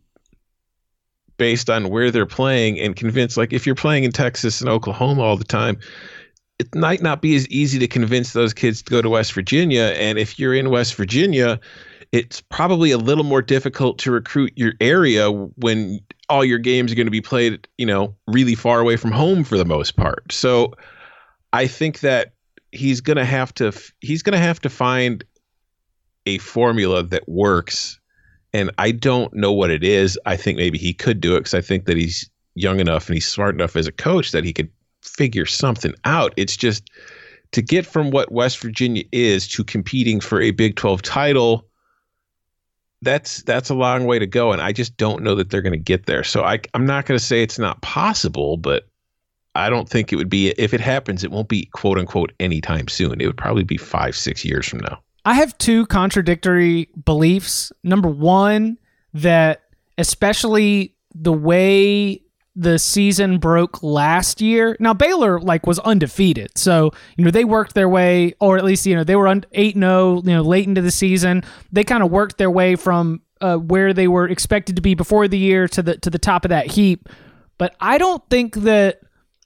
based on where they're playing and convince, like, if you're playing in Texas and Oklahoma all the time, it might not be as easy to convince those kids to go to West Virginia. And if you're in West Virginia, it's probably a little more difficult to recruit your area when all your games are going to be played, really far away from home for the most part. So I think that he's going to have to find a formula that works. And I don't know what it is. I think maybe he could do it because I think that he's young enough and he's smart enough as a coach that he could figure something out. It's just to get from what West Virginia is to competing for a Big 12 title. That's a long way to go. And I just don't know that they're going to get there. So I'm not going to say it's not possible, but I don't think it would be, if it happens, it won't be quote unquote anytime soon. It would probably be 5-6 years from now. I have two contradictory beliefs. Number one, that especially the way the season broke last year. Now, Baylor was undefeated. So, they worked their way, or at least, they were 8-0, late into the season. They kind of worked their way from where they were expected to be before the year to the top of that heap. But I think that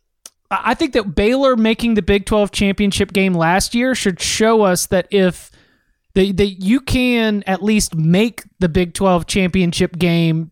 Baylor making the Big 12 championship game last year should show us that if that you can at least make the Big 12 championship game,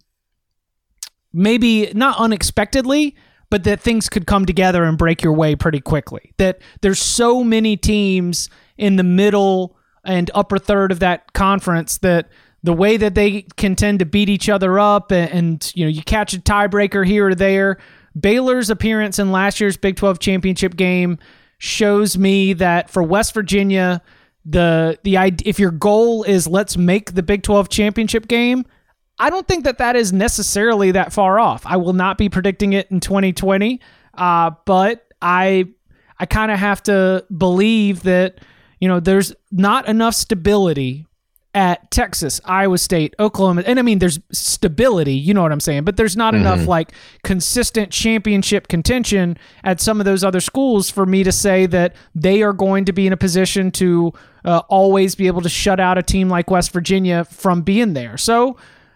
maybe not unexpectedly, but that things could come together and break your way pretty quickly. That there's so many teams in the middle and upper third of that conference that the way that they can tend to beat each other up and you catch a tiebreaker here or there. Baylor's appearance in last year's Big 12 championship game shows me that for West Virginia, the if your goal is let's make the Big 12 championship game, I don't think that is necessarily that far off. I will not be predicting it in 2020, but I I kind of have to believe that, there's not enough stability at Texas, Iowa State, Oklahoma. And I mean, there's stability, you know what I'm saying? But there's not enough like consistent championship contention at some of those other schools for me to say that they are going to be in a position to always be able to shut out a team like West Virginia from being there. So,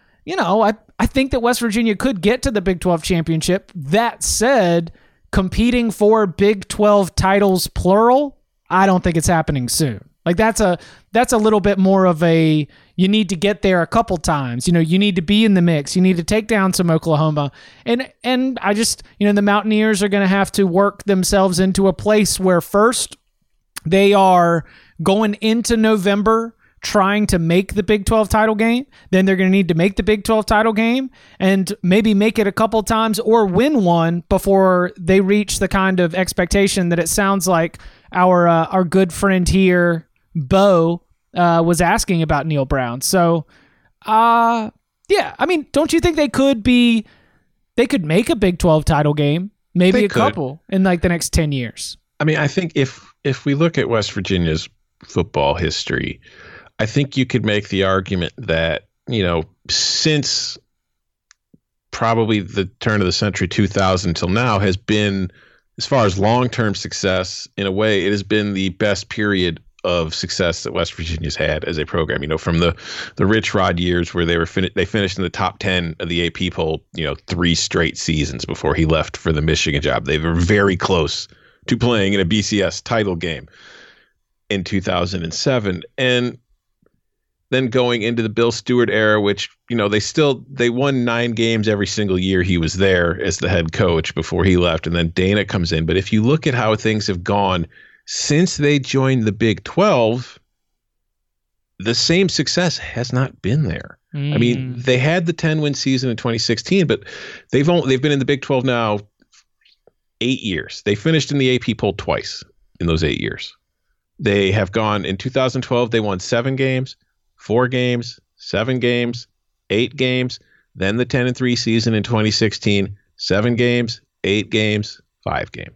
I think that West Virginia could get to the Big 12 championship. That said, competing for Big 12 titles, plural, I don't think it's happening soon. Like that's a little bit more of a, you need to get there a couple times. You need to be in the mix. You need to take down some Oklahoma. And I just, the Mountaineers are going to have to work themselves into a place where first they are going into November trying to make the Big 12 title game. Then they're going to need to make the Big 12 title game and maybe make it a couple times or win one before they reach the kind of expectation that it sounds like our good friend here, Bo, was asking about Neal Brown. So, yeah, I mean, don't you think they could make a Big 12 title game, maybe they couple in like the next 10 years? I mean, I think if we look at West Virginia's football history, I think you could make the argument that, since probably the turn of the century, 2000 till now, has been, as far as long-term success, in a way, it has been the best period of success that West Virginia's had as a program. From the Rich Rod years where they finished in the top 10 of the AP poll, 3 straight seasons before he left for the Michigan job. They were very close to playing in a BCS title game in 2007. And then going into the Bill Stewart era, which, they won 9 games every single year he was there as the head coach before he left. And then Dana comes in. But if you look at how things have gone since they joined the Big 12, the same success has not been there. I mean, they had the 10-win season in 2016, but they've been in the Big 12 now 8 years. They finished in the AP poll twice in those 8 years. They have gone in 2012, they won 7 games, 4 games, 7 games, 8 games, then the 10-3 season in 2016, 7 games, 8 games, 5 games.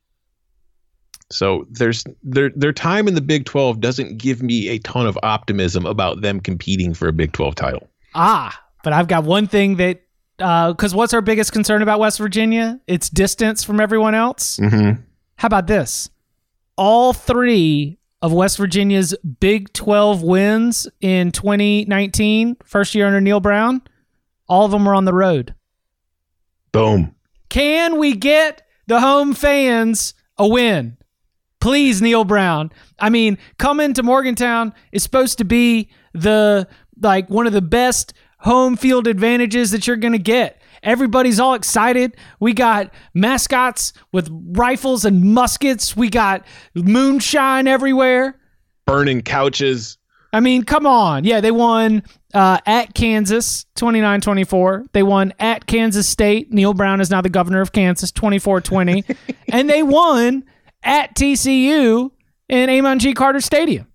So their time in the Big 12 doesn't give me a ton of optimism about them competing for a Big 12 title. But I've got one thing that, because what's our biggest concern about West Virginia? It's distance from everyone else. Mm-hmm. How about this? All 3 of West Virginia's Big 12 wins in 2019, first year under Neal Brown, all of them were on the road. Boom. Can we get the home fans a win? Please, Neal Brown. I mean, coming to Morgantown is supposed to be one of the best home field advantages that you're going to get. Everybody's all excited. We got mascots with rifles and muskets. We got moonshine everywhere. Burning couches. I mean, come on. Yeah, they won at Kansas, 29-24. They won at Kansas State. Neal Brown is now the governor of Kansas, 24-20. And they won at TCU in Amon G. Carter Stadium.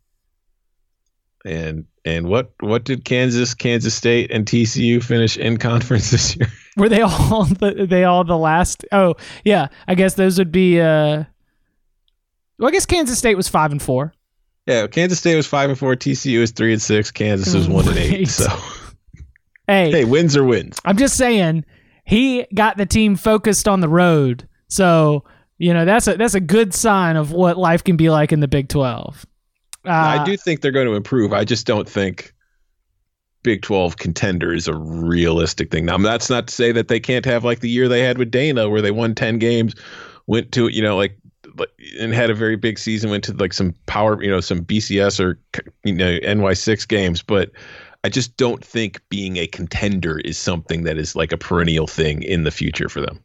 And what did Kansas State, and TCU finish in conference this year? Were they all the last? Oh yeah, I guess those would be. Well, I guess Kansas State was 5-4. Yeah, Kansas State was 5-4. TCU is 3-6. Kansas is 1-8. So hey, wins are wins. I'm just saying he got the team focused on the road. So that's a good sign of what life can be like in the Big 12. I do think they're going to improve. I just don't think Big 12 contender is a realistic thing. Now, that's not to say that they can't have like the year they had with Dana, where they won 10 games, went to, and had a very big season, went to like some power, some BCS or, NY6 games. But I just don't think being a contender is something that is like a perennial thing in the future for them.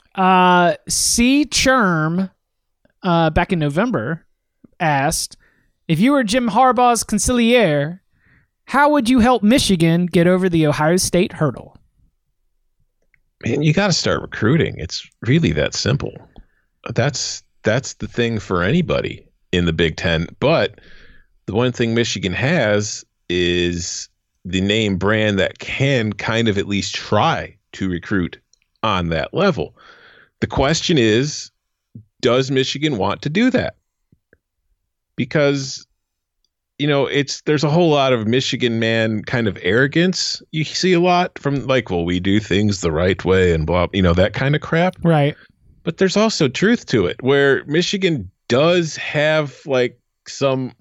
C. Churm, back in November, asked, if you were Jim Harbaugh's consigliere, how would you help Michigan get over the Ohio State hurdle? Man, you got to start recruiting. It's really that simple. That's the thing for anybody in the Big Ten. But the one thing Michigan has is the name brand that can kind of at least try to recruit on that level. The question is, does Michigan want to do that? Because, there's a whole lot of Michigan man kind of arrogance. You see a lot from like, well, we do things the right way and blah, that kind of crap. Right. But there's also truth to it, where Michigan does have like some,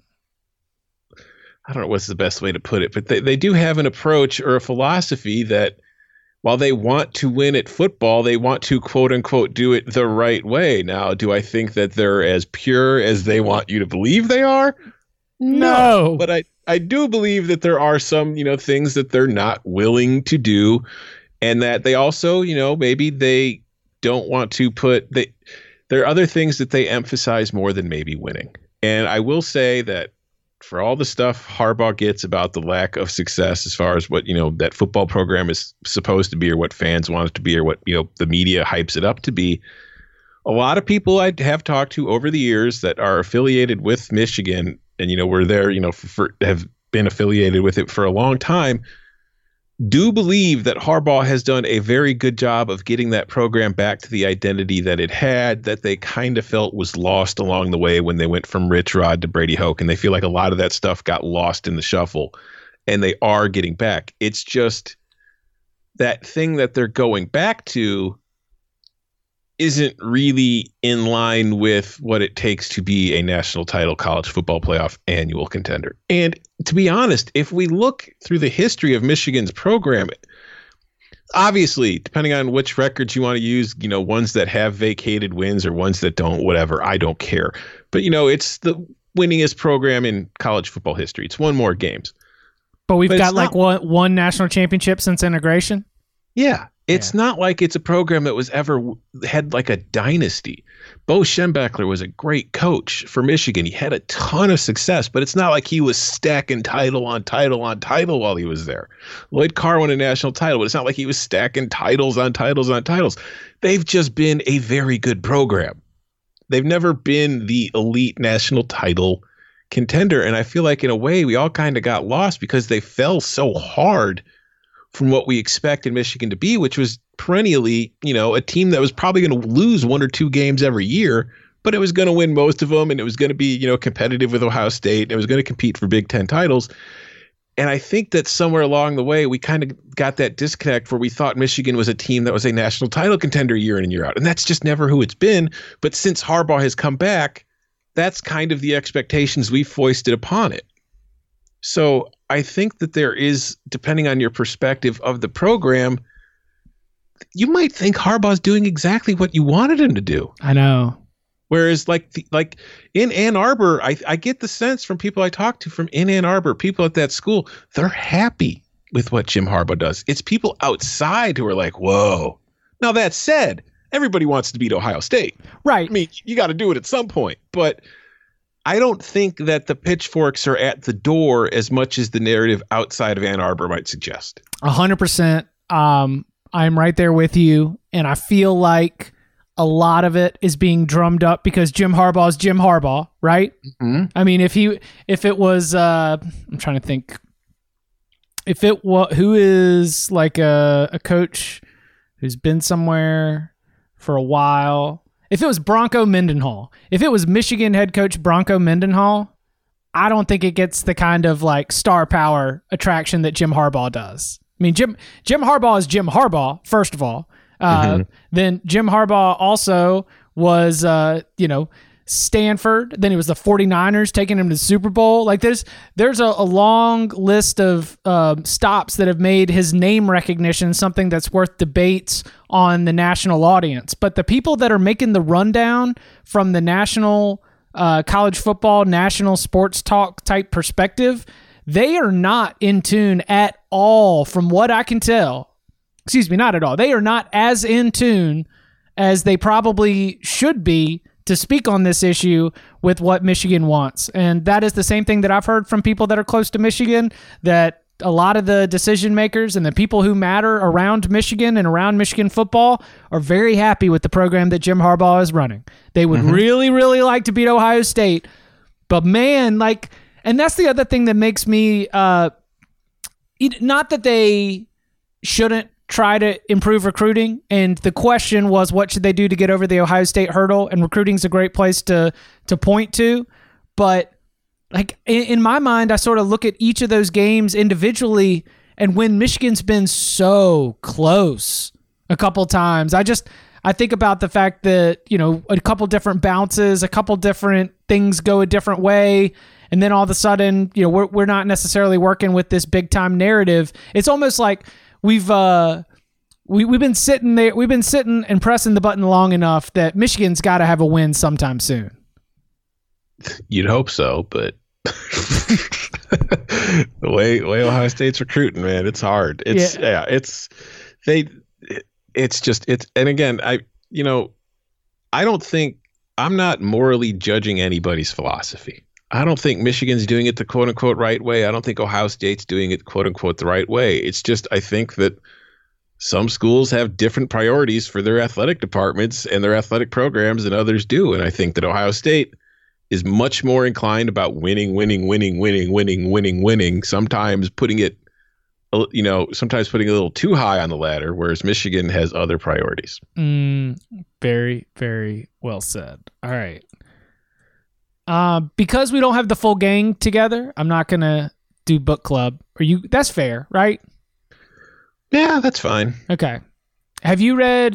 I don't know what's the best way to put it, but they do have an approach or a philosophy that while they want to win at football, they want to, quote unquote, do it the right way. Now, do I think that they're as pure as they want you to believe they are? No. But I do believe that there are some, things that they're not willing to do, and that they also, maybe they don't want to there are other things that they emphasize more than maybe winning. And I will say that for all the stuff Harbaugh gets about the lack of success as far as what, that football program is supposed to be or what fans want it to be or what, the media hypes it up to be, a lot of people I have talked to over the years that are affiliated with Michigan and, were there, have been affiliated with it for a long time, do believe that Harbaugh has done a very good job of getting that program back to the identity that it had, that they kind of felt was lost along the way when they went from Rich Rod to Brady Hoke. And they feel like a lot of that stuff got lost in the shuffle, and they are getting back. It's just that thing that they're going back to isn't really in line with what it takes to be a national title college football playoff annual contender. And to be honest, if we look through the history of Michigan's program, obviously, depending on which records you want to use, ones that have vacated wins or ones that don't, whatever, I don't care. But, it's the winningest program in college football history. It's won more games. But we've got like one national championship since integration? Yeah. It's not like it's a program that was ever had like a dynasty. Bo Schembechler was a great coach for Michigan. He had a ton of success, but it's not like he was stacking title on title on title while he was there. Lloyd Carr won a national title, but it's not like he was stacking titles on titles on titles. They've just been a very good program. They've never been the elite national title contender. And I feel like in a way we all kind of got lost because they fell so hard from what we expected Michigan to be, which was perennially, a team that was probably going to lose one or two games every year, but it was going to win most of them, and it was going to be, competitive with Ohio State, and it was going to compete for Big Ten titles. And I think that somewhere along the way, we kind of got that disconnect where we thought Michigan was a team that was a national title contender year in and year out, and that's just never who it's been. But since Harbaugh has come back, that's kind of the expectations we've foisted upon it. So I think that there is, depending on your perspective of the program, you might think Harbaugh's doing exactly what you wanted him to do. I know. Whereas like in Ann Arbor, I get the sense from people I talk to from in Ann Arbor, people at that school, they're happy with what Jim Harbaugh does. It's people outside who are like, whoa. Now, that said, everybody wants to beat Ohio State. Right. I mean, you got to do it at some point. But I don't think that the pitchforks are at the door as much as the narrative outside of Ann Arbor might suggest. 100%. I'm right there with you. And I feel like a lot of it is being drummed up because Jim Harbaugh is Jim Harbaugh, right? Mm-hmm. I mean, if it was, I'm trying to think, who is like a coach who's been somewhere for a while. If it was Bronco Mendenhall, if it was Michigan head coach Bronco Mendenhall, I don't think it gets the kind of like star power attraction that Jim Harbaugh does. I mean, Jim Harbaugh is Jim Harbaugh, first of all. Then Jim Harbaugh also was, Stanford. Then he was the 49ers, taking him to the Super Bowl. Like there's a long list of stops that have made his name recognition something that's worth debates on the national audience. But the people that are making the rundown from the national college football, national sports talk type perspective, they are not in tune at all from what I can tell. Excuse me, not at all. They are not as in tune as they probably should be to speak on this issue with what Michigan wants. And that is the same thing that I've heard from people that are close to Michigan, that a lot of the decision makers and the people who matter around Michigan and around Michigan football are very happy with the program that Jim Harbaugh is running. They would really, really like to beat Ohio State. But man, and that's the other thing that makes me, not that they shouldn't try to improve recruiting, and the question was, what should they do to get over the Ohio State hurdle? And recruiting's a great place to point to, but like in my mind, I sort of look at each of those games individually, and when Michigan's been so close a couple times, I think about the fact that, you know, a couple different bounces, a couple different things go a different way, and then all of a sudden, you know, we're not necessarily working with this big time narrative. It's almost like we've been sitting there, and pressing the button long enough that Michigan's got to have a win sometime soon. You'd hope so, but the way Ohio State's recruiting, man, it's hard. And again, I'm not morally judging anybody's philosophy. I don't think Michigan's doing it the quote unquote right way. I don't think Ohio State's doing it quote unquote the right way. It's just, I think that some schools have different priorities for their athletic departments and their athletic programs than others do. And I think that Ohio State is much more inclined about winning, sometimes putting it a little too high on the ladder, whereas Michigan has other priorities. Very, very well said. All right. Because we don't have the full gang together, I'm not going to do book club. That's fair, right? Yeah, that's fine. Okay. Have you read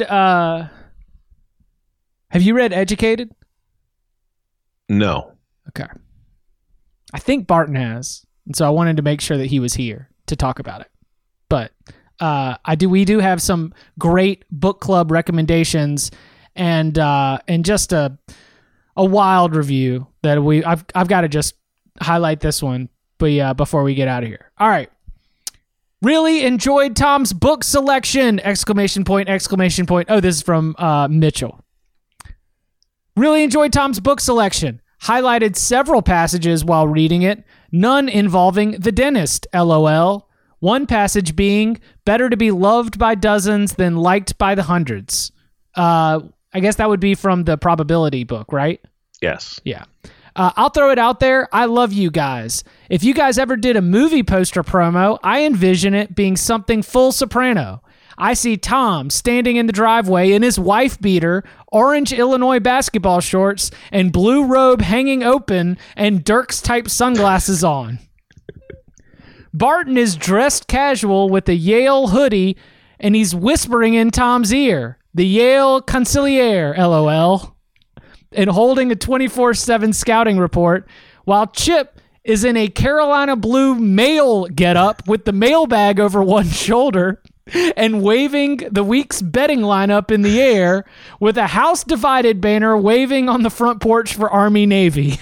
Educated? No. Okay. I think Barton has, and so I wanted to make sure that he was here to talk about it. But we do have some great book club recommendations, and just a wild review that I've got to just highlight this one. But yeah, before we get out of here. All right. Really enjoyed Tom's book selection! ! Oh, this is from Mitchell. Really enjoyed Tom's book selection. Highlighted several passages while reading it, none involving the dentist, LOL. One passage being, better to be loved by dozens than liked by the hundreds. I guess that would be from the probability book, right? Yes. Yeah. I'll throw it out there. I love you guys. If you guys ever did a movie poster promo, I envision it being something full soprano. I see Tom standing in the driveway in his wife beater, orange Illinois basketball shorts, and blue robe hanging open, and Dirks-type sunglasses on. Barton is dressed casual with a Yale hoodie, and he's whispering in Tom's ear, the Yale Consigliere, LOL, and holding a 24/7 scouting report, while Chip is in a Carolina blue mail getup with the mailbag over one shoulder and waving the week's betting lineup in the air with a House Divided banner waving on the front porch for Army Navy.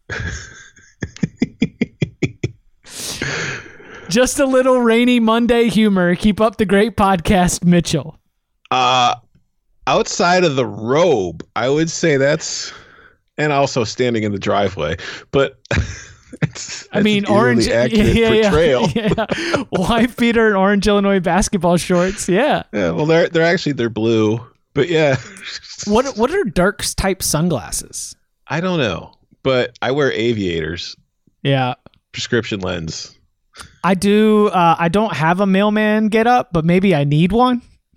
Just a little rainy Monday humor. Keep up the great podcast, Mitchell. Outside of the robe, I would say that's, and also standing in the driveway, but orange portrayal. Yeah. Wife beater and orange Illinois basketball shorts. Yeah. Yeah. Well, they're blue, but yeah. What are Dirks type sunglasses? I don't know, but I wear aviators. Yeah. Prescription lens. I do. I don't have a mailman get up, but maybe I need one.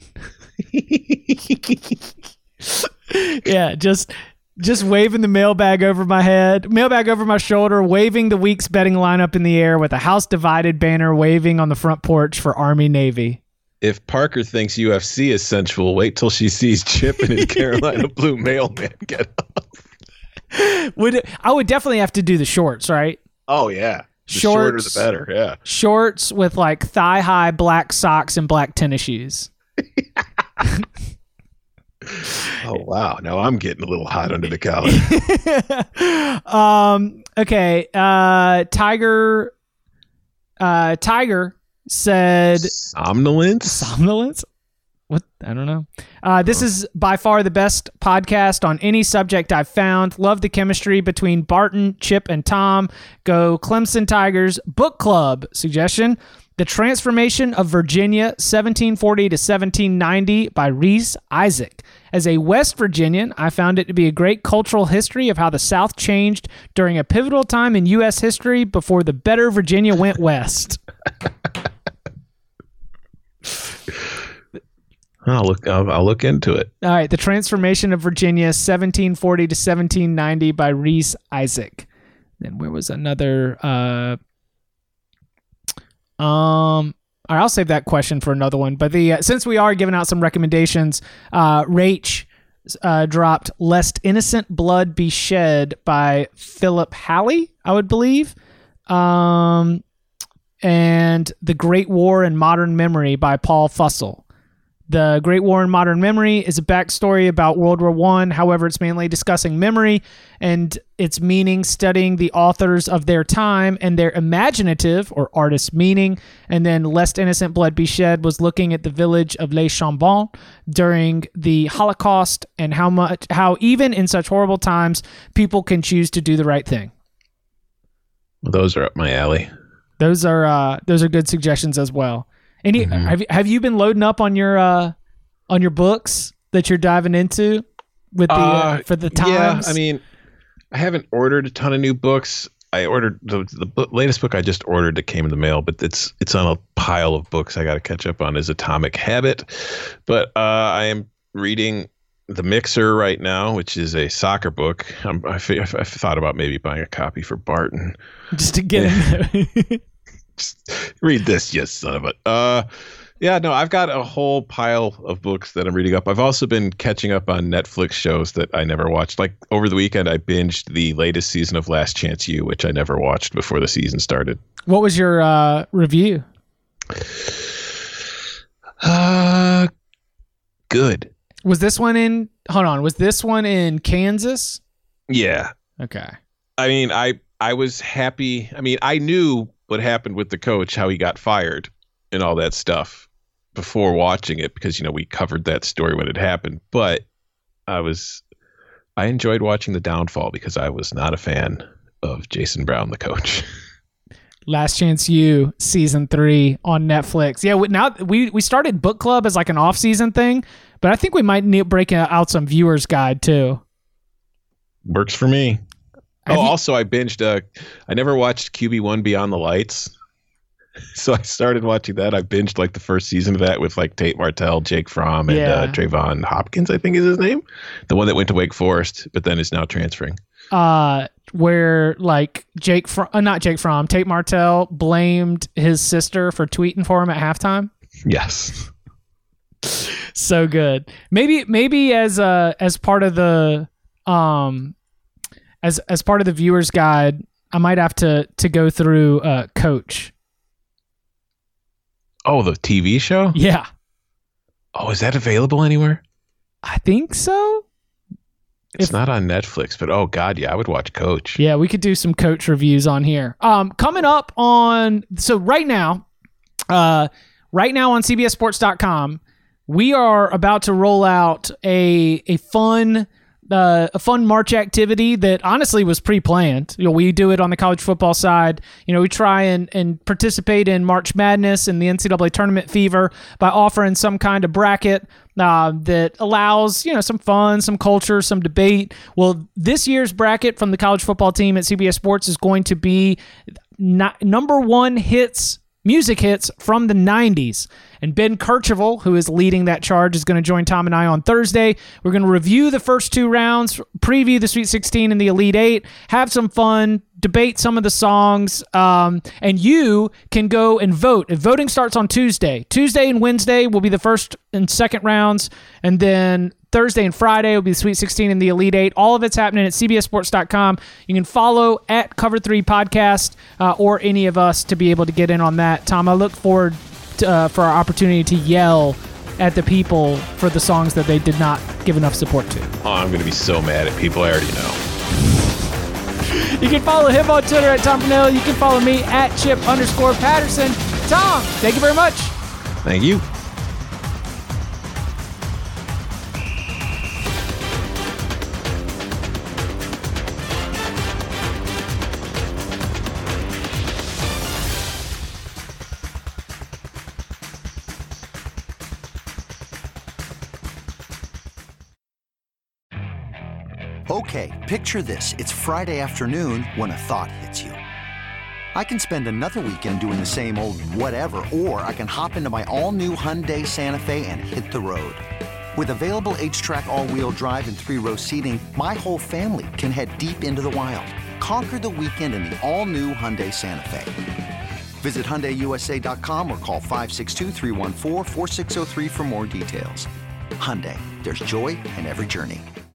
Yeah. Just waving the mailbag over my head, mailbag over my shoulder, waving the week's betting lineup in the air with a House Divided banner waving on the front porch for Army Navy. If Parker thinks UFC is sensual, wait till she sees Chip in his Carolina blue mailman get up. I would definitely have to do the shorts, right? Oh, yeah. The shorter the better, yeah. Shorts with like thigh-high black socks and black tennis shoes. Oh, wow. Now I'm getting a little hot under the collar. Okay. Tiger said... Somnolence? What? I don't know. This is by far the best podcast on any subject I've found. Love the chemistry between Barton, Chip, and Tom. Go Clemson Tigers. Book club suggestion. The Transformation of Virginia, 1740 to 1790 by Reese Isaac. As a West Virginian, I found it to be a great cultural history of how the South changed during a pivotal time in U.S. history before the better Virginia went west. I'll look into it. All right, The Transformation of Virginia, 1740 to 1790 by Rhys Isaac. Then where was another? All right, I'll save that question for another one. But since we are giving out some recommendations, Rach dropped "Lest Innocent Blood Be Shed" by Philip Halley, I would believe, and "The Great War in Modern Memory" by Paul Fussell. The Great War in Modern Memory is a backstory about World War I. However, it's mainly discussing memory and its meaning, studying the authors of their time and their imaginative or artist meaning. And then Lest Innocent Blood Be Shed was looking at the village of Les Chambons during the Holocaust and how even in such horrible times, people can choose to do the right thing. Well, those are up my alley. Those are good suggestions as well. Have you been loading up on your books that you're diving into with the for the times? Yeah, I mean, I haven't ordered a ton of new books. I ordered the latest book I just ordered that came in the mail, but it's on a pile of books I got to catch up on. Is Atomic Habit, but I am reading The Mixer right now, which is a soccer book. I've thought about maybe buying a copy for Barton just to get in there. Just read this, you son of a. Yeah, no, I've got a whole pile of books that I'm reading up. I've also been catching up on Netflix shows that I never watched. Like over the weekend, I binged the latest season of Last Chance U, which I never watched before the season started. What was your review? Good. Was this one in? Hold on. Was this one in Kansas? Yeah. Okay. I mean, I was happy. I mean, I knew what happened with the coach, how he got fired and all that stuff before watching it because, we covered that story when it happened. But I enjoyed watching the downfall because I was not a fan of Jason Brown, the coach. Last Chance U, season 3 on Netflix. Yeah, now we started book club as like an off-season thing, but I think we might need breaking out some viewer's guide too. Works for me. Also, I binged. I never watched QB1 Beyond the Lights, so I started watching that. I binged like the first season of that with like Tate Martell, Jake Fromm, and Trayvon Hopkins, I think is his name, the one that went to Wake Forest, but then is now transferring. Where like Tate Martell blamed his sister for tweeting for him at halftime. Yes. So good. Maybe as part of the As part of the viewer's guide, I might have to go through Coach. Oh, the TV show? Yeah. Oh, is that available anywhere? I think so. It's not on Netflix, but oh god, yeah, I would watch Coach. Yeah, we could do some Coach reviews on here. Coming up on right now on CBSSports.com, we are about to roll out a fun March activity that honestly was pre-planned. We do it on the college football side. We try and participate in March Madness and the NCAA tournament fever by offering some kind of bracket that allows, some fun, some culture, some debate. Well, this year's bracket from the college football team at CBS Sports is going to be number one music hits from the 90s. And Ben Kercheval, who is leading that charge, is going to join Tom and I on Thursday. We're going to review the first 2 rounds, preview the Sweet 16 and the Elite 8, have some fun, debate some of the songs, and you can go and vote. Voting starts on Tuesday. Tuesday and Wednesday will be the first and second rounds, and then Thursday and Friday will be the Sweet 16 and the Elite 8. All of it's happening at CBSSports.com. You can follow at Cover 3 Podcast or any of us to be able to get in on that. Tom, I look forward for our opportunity to yell at the people for the songs that they did not give enough support to. Oh, I'm going to be so mad at people I already know. You can follow him on Twitter at Tom Pernell. You can follow me at Chip_Patterson. Tom, thank you very much. Thank you. Okay, picture this. It's Friday afternoon when a thought hits you. I can spend another weekend doing the same old whatever, or I can hop into my all-new Hyundai Santa Fe and hit the road. With available H-Track all-wheel drive and 3-row seating, my whole family can head deep into the wild. Conquer the weekend in the all-new Hyundai Santa Fe. Visit HyundaiUSA.com or call 562-314-4603 for more details. Hyundai, there's joy in every journey.